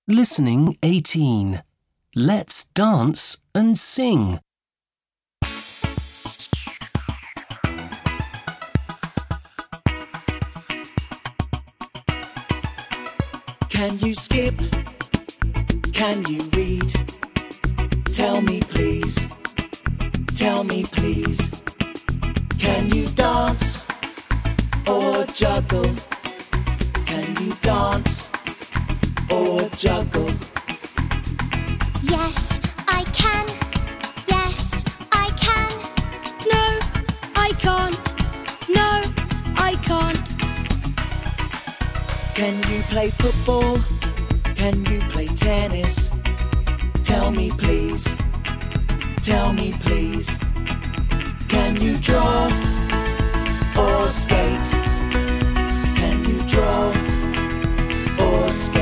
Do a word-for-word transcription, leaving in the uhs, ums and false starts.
Listening eighteen. Let's dance and sing. Can you skip? Can you read? Tell me please. Tell me please. Can you dance or juggle? Can you dance or juggle? Yes, I can. Yes, I can. No, I can't. No, I can't. Can you play football? Can you play tennis? Tell me please. Tell me please. Can you draw or skate? Can you draw or skate?